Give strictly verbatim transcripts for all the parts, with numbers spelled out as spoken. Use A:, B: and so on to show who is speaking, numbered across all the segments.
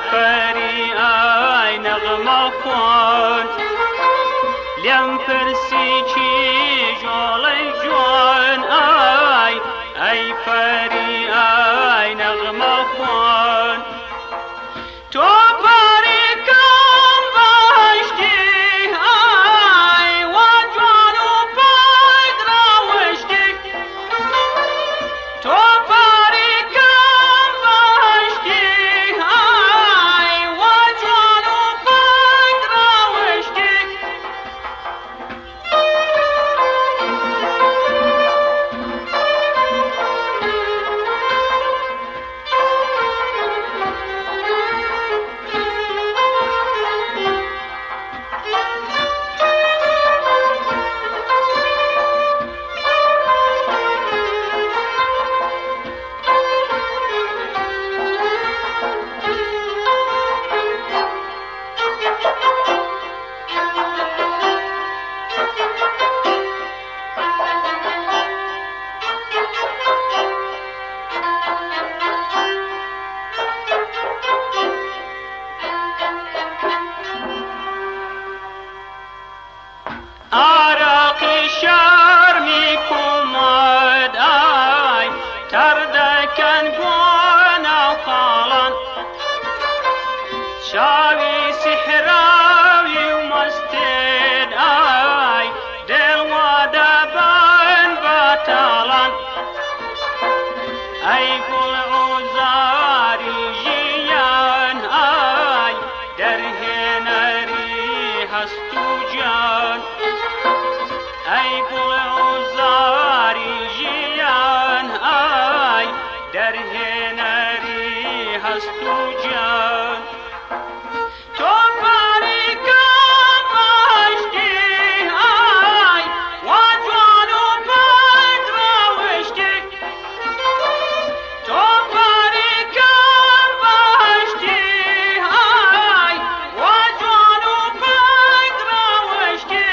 A: فری ای نغمه خوان لیم پرسی چی جالی جوان ای ای فری ای نغمه خوان تو عراقی شرمی کمد ای تردکن گوانا خالان شاوی سحراوی و مستد ای دل و دبن بطالان ای گل عزاری جیان ای در هنری هستو جان ای گل عزاری جیان ای در هنری هستو جان تو پری کم باشتی ای و جوان و پند روشتی تو پری کم باشتی ای و جوان و پند روشتی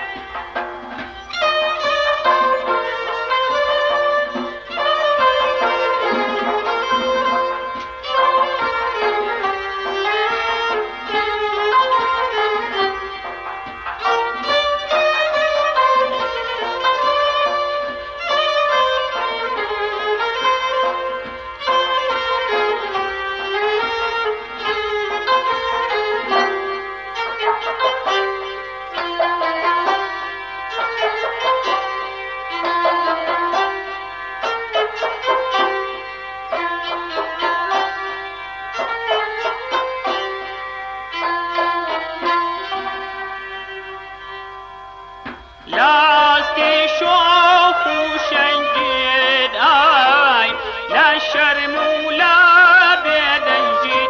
A: لاستی شوخ و شنگید ای نشرم و لبدنجید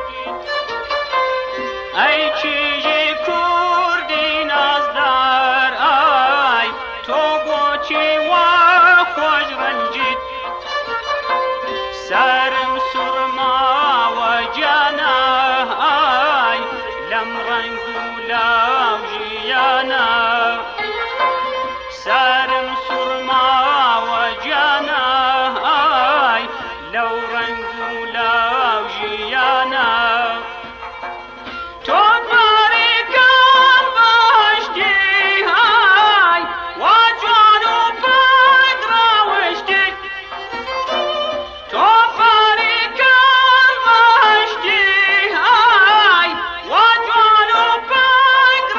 A: ای چیزی کردی نازدار ای تو گوچی و خوش رنجید سرم سرما و جانه ای لم رنگو لو جیانه سرم سرما و جانه ای لو رنگو لو جیانه تو پری کم باشتی ای و جوان و پند روشتی تو پری کم باشتی ای و جوان و پند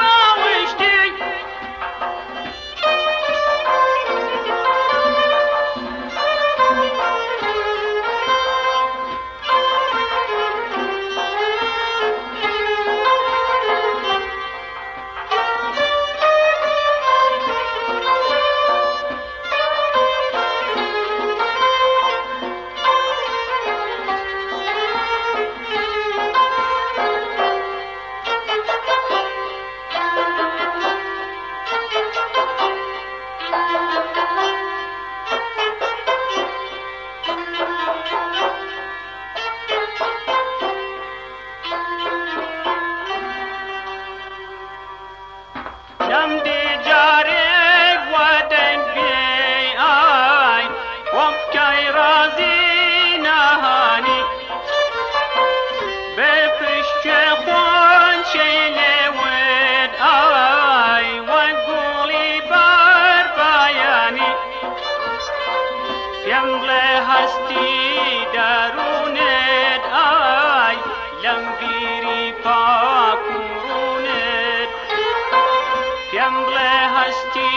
A: رمل هستی